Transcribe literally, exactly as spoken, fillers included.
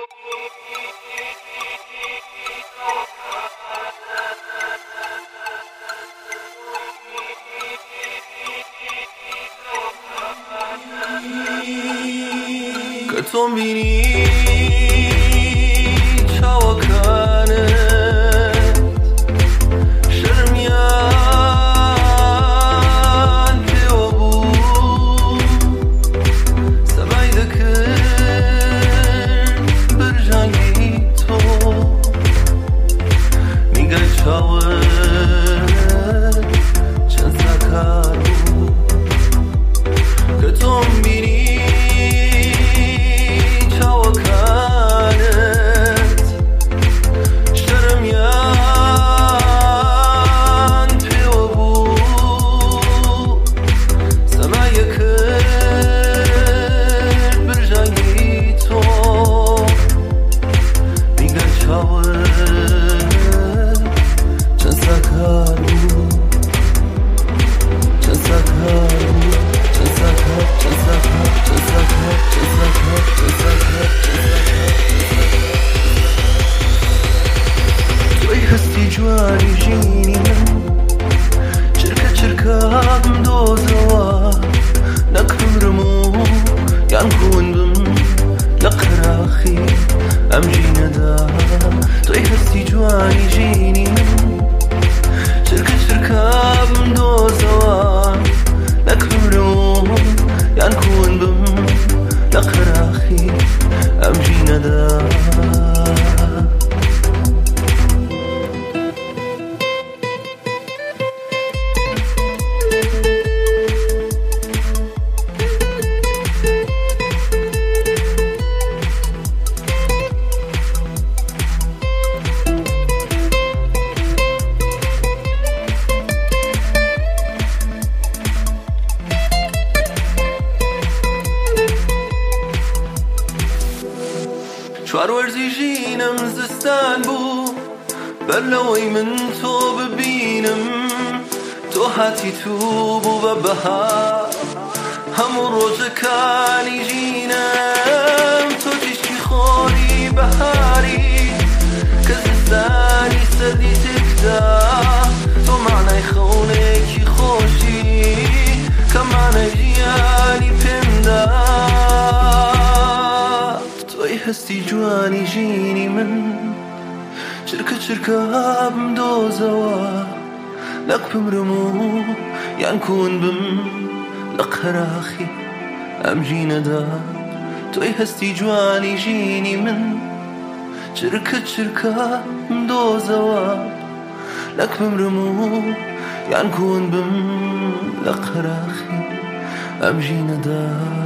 که تو می‌بینی چاوکانت شرمیان پیو بود سبای دکن برجنگی تو میگه چاوت چند سکار بود که تو می‌بینی جوانی جینی من چرکه چرکه هم دوزوا نکم رمو یان کون بم لقراخی ام جینه دا توی هستی جوانی جینی من چرکه چرکه هم دوزوا نکم رمو یان کون بم لقراخی ام جینه دا چوار ورزی جینم زستان بو بلوی من تو ببینم تو هاتی تو بو ببهار همون روزکانی جینم تو تشکی خوری بهاری که زستانی سردی تکدا تو معنی خونه کی خوشی که معنی جیانی پندا هستی جوانی جینی من چرکه چرکه هم دوزوا لقبم رمو یان کون بم لقراخی ام جینه دا توی هستی جوانی جینی من چرکه چرکه هم دوزوا لقبم رمو یان کون بم لقراخی ام جینه دا